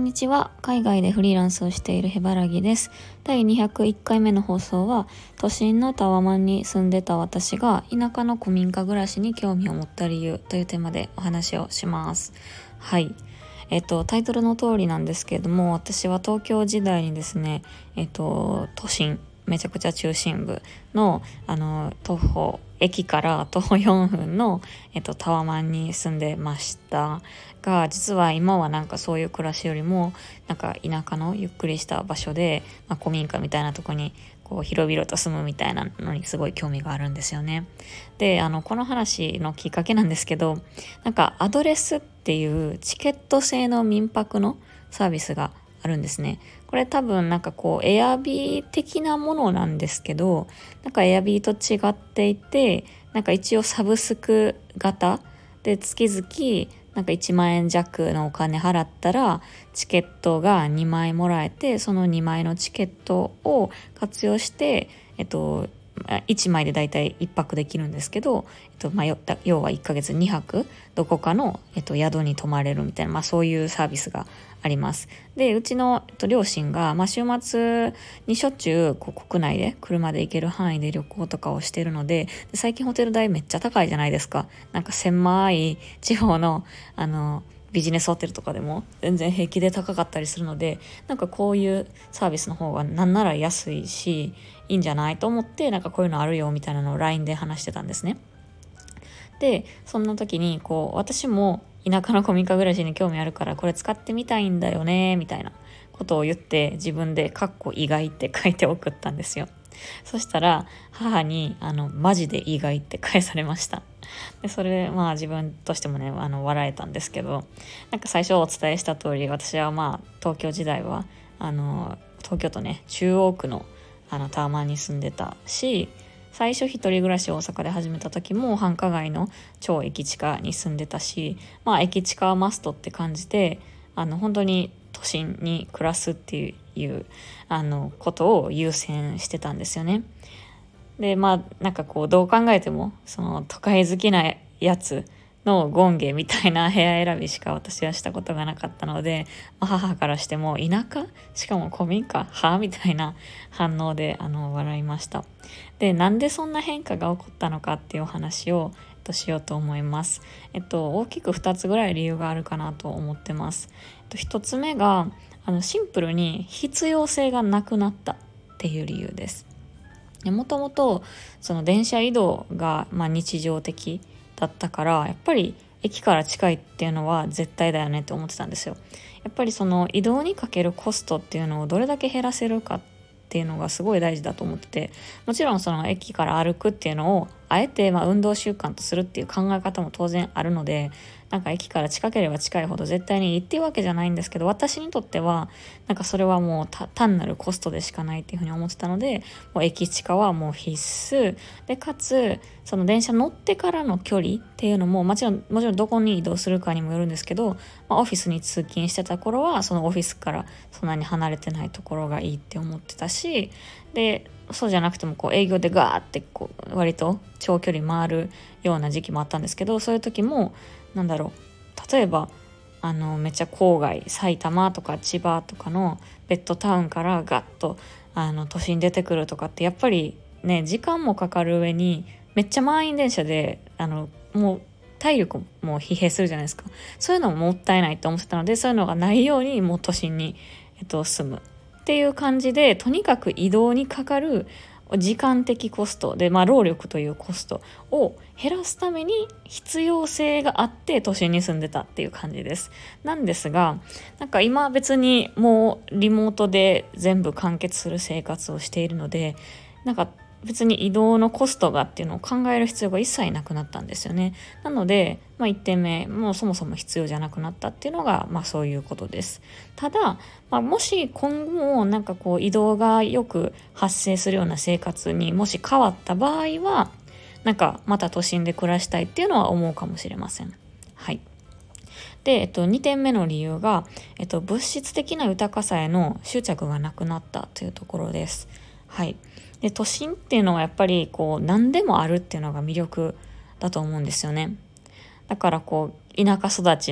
んにちは。海外でフリーランスをしているヘバラギです。第201回目の放送は、都心のタワマンに住んでた私が田舎の古民家暮らしに興味を持った理由というテーマでお話をします。はい。タイトルの通りなんですけれども、私は東京時代にですね、都心、めちゃくちゃ中心部の、駅から徒歩4分の、タワマンに住んでましたが、実は今はなんかそういう暮らしよりも、なんか田舎のゆっくりした場所で、古民家みたいなとこにこう広々と住むみたいなのにすごい興味があるんですよね。で、この話のきっかけなんですけど、なんかアドレスっていうチケット制の民泊のサービスがあるんですね。これ多分なんかこうエアビー的なものなんですけど、なんかエアビーと違っていて、なんか一応サブスク型で月々なんか1万円弱のお金払ったらチケットが2枚もらえて、その2枚のチケットを活用して1枚でだいたい1泊できるんですけど、要は1ヶ月2泊どこかの、宿に泊まれるみたいな、そういうサービスがあります。で、うちの、両親が、週末にしょっちゅう国内で車で行ける範囲で旅行とかをしてるので、最近ホテル代めっちゃ高いじゃないですか。なんか狭い地方のビジネスホテルとかでも全然平気で高かったりするので、なんかこういうサービスの方がなんなら安いしいいんじゃないと思って、なんかこういうのあるよみたいなのを LINE で話してたんですね。で、そんな時に私も田舎の古民家暮らしに興味あるからこれ使ってみたいんだよねみたいなことを言って、自分で意外って書いて送ったんですよ。そしたら母にマジで意外って返されました。で、それ自分としてもね笑えたんですけど、なんか最初お伝えした通り、私は東京時代は東京都ね中央区のタワマンに住んでたし、最初一人暮らしを大阪で始めた時も繁華街の超駅地下に住んでたし、駅地下はマストって感じで、本当に都心に暮らすっていうことを優先してたんですよね。で、なんかどう考えてもその都会好きなやつの権限みたいな部屋選びしか私はしたことがなかったので、母からしても田舎しかも古民家みたいな反応で笑いました。で、なんでそんな変化が起こったのかっていうお話をしようと思います。大きく2つぐらい理由があるかなと思ってます。1つ目がシンプルに必要性がなくなったっていう理由です。もともとその電車移動が日常的だったから、やっぱり駅から近いっていうのは絶対だよねって思ってたんですよ。やっぱりその移動にかけるコストっていうのをどれだけ減らせるかっていうのがすごい大事だと思ってて、もちろんその駅から歩くっていうのをあえて運動習慣とするっていう考え方も当然あるので、なんか駅から近ければ近いほど絶対にいいっていうわけじゃないんですけど、私にとってはなんかそれはもう単なるコストでしかないっていうふうに思ってたので、もう駅近はもう必須で、かつその電車乗ってからの距離っていうのももちろんどこに移動するかにもよるんですけど、オフィスに通勤してた頃はそのオフィスからそんなに離れてないところがいいって思ってたし、でそうじゃなくても営業でガーって割と長距離回るような時期もあったんですけど、そういう時も例えばめっちゃ郊外埼玉とか千葉とかのベッドタウンからガッと都心出てくるとかって、やっぱりね時間もかかる上にめっちゃ満員電車でもう体力も疲弊するじゃないですか。そういうのももったいないと思ってたので、そういうのがないようにもう都心に、住むっていう感じで、とにかく移動にかかる時間的コストで、労力というコストを減らすために必要性があって都心に住んでたっていう感じです。なんですが、なんか今別にもうリモートで全部完結する生活をしているので、なんか別に移動のコストがっていうのを考える必要が一切なくなったんですよね。なので、1点目、もうそもそも必要じゃなくなったっていうのが、そういうことです。ただ、もし今後もなんか移動がよく発生するような生活にもし変わった場合は、なんかまた都心で暮らしたいっていうのは思うかもしれません。はい。で、2点目の理由が、物質的な豊かさへの執着がなくなったというところです。はい。で、都心っていうのはやっぱり何でもあるっていうのが魅力だと思うんですよね。だから田舎育ちの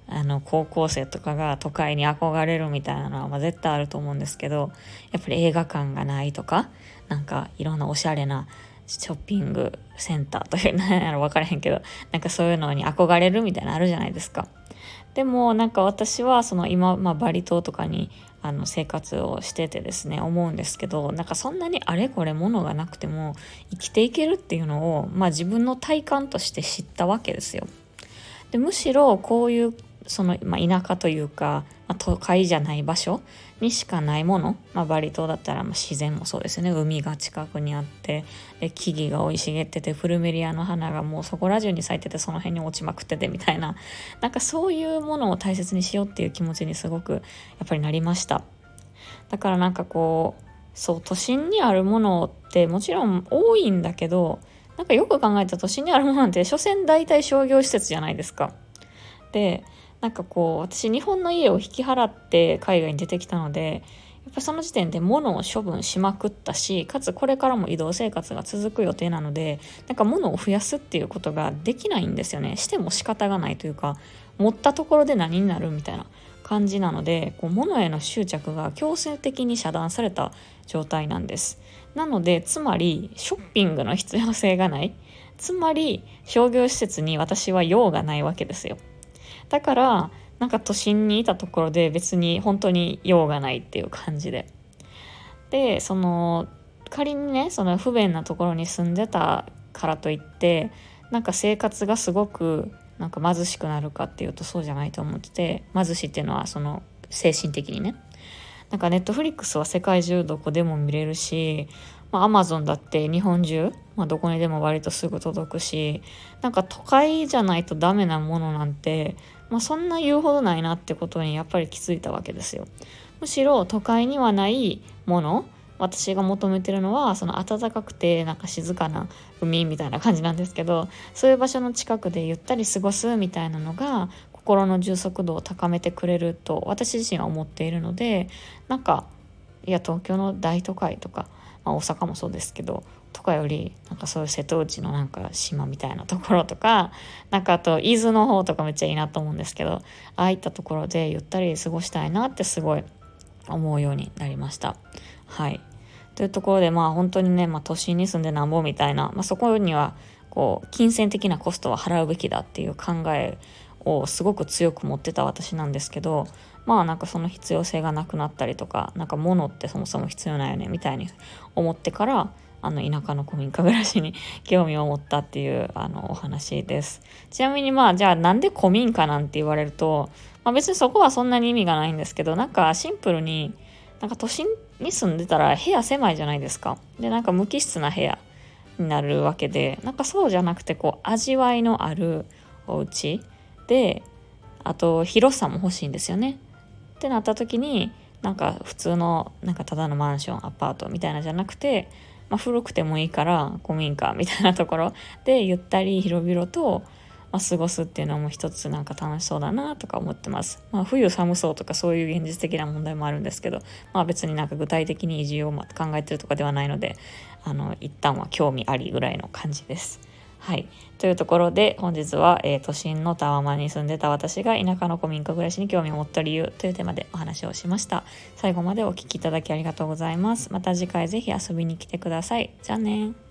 高校生とかが都会に憧れるみたいなのは、絶対あると思うんですけど、やっぱり映画館がないとか、なんかいろんなおしゃれなショッピングセンターという何やろ分からへんけど、なんかそういうのに憧れるみたいなのあるじゃないですか。でもなんか私はその今、バリ島とかに生活をしててですね、思うんですけど、なんかそんなにあれこれ物がなくても生きていけるっていうのを、自分の体感として知ったわけですよ。でむしろこういうその、田舎というか、都会じゃない場所にしかないもの、バリ島だったら自然もそうですね、海が近くにあって、で木々が生い茂ってて、プルメリアの花がもうそこら中に咲いてて、その辺に落ちまくっててみたいな、なんかそういうものを大切にしようっていう気持ちにすごくやっぱりなりました。だからなんかこう、そう都心にあるものってもちろん多いんだけど、なんかよく考えたら都心にあるものなんて所詮大体商業施設じゃないですか。でなんかこう、私日本の家を引き払って海外に出てきたので、やっぱその時点で物を処分しまくったし、かつこれからも移動生活が続く予定なので、なんか物を増やすっていうことができないんですよね。しても仕方がないというか、持ったところで何になるみたいな感じなので、こう物への執着が強制的に遮断された状態なんです。なのでつまりショッピングの必要性がない、つまり商業施設に私は用がないわけですよ。だからなんか都心にいたところで別に本当に用がないっていう感じで、その仮にね、その不便なところに住んでたからといってなんか生活がすごくなんか貧しくなるかっていうとそうじゃないと思ってて、貧しいっていうのはその精神的にね、なんかネットフリックスは世界中どこでも見れるし、アマゾンだって日本中、どこにでも割とすぐ届くし、なんか都会じゃないとダメなものなんて、そんな言うほどないなってことにやっぱり気づいたわけですよ。むしろ都会にはないもの、私が求めてるのはその暖かくてなんか静かな海みたいな感じなんですけど、そういう場所の近くでゆったり過ごすみたいなのが心の充足度を高めてくれると私自身は思っているので、なんかいや東京の大都会とか、大阪もそうですけどとかより、なんかそういう瀬戸内のなんか島みたいなところとか、なんかあと伊豆の方とかめっちゃいいなと思うんですけど、ああいったところでゆったり過ごしたいなってすごい思うようになりました。はい。というところで本当にね、都心に住んでなんぼみたいな、そこにはこう金銭的なコストは払うべきだっていう考えをすごく強く持ってた私なんですけど、なんかその必要性がなくなったりとか、なんか物ってそもそも必要ないよねみたいに思ってから、田舎の古民家暮らしに興味を持ったっていうお話です。ちなみにじゃあなんで古民家なんて言われると、別にそこはそんなに意味がないんですけど、なんかシンプルになんか都心に住んでたら部屋狭いじゃないですか。でなんか無機質な部屋になるわけで、なんかそうじゃなくてこう味わいのあるお家で、あと広さも欲しいんですよねってなった時に、なんか普通のなんかただのマンションアパートみたいなじゃなくて、古くてもいいから古民家みたいなところでゆったり広々と、過ごすっていうのも一つなんか楽しそうだなとか思ってます。冬寒そうとかそういう現実的な問題もあるんですけど、別になんか具体的に移住を考えてるとかではないので、一旦は興味ありぐらいの感じです。はい。というところで本日は、都心のタワマンに住んでた私が田舎の古民家暮らしに興味を持った理由というテーマでお話をしました。最後までお聞きいただきありがとうございます。また次回ぜひ遊びに来てください。じゃあね。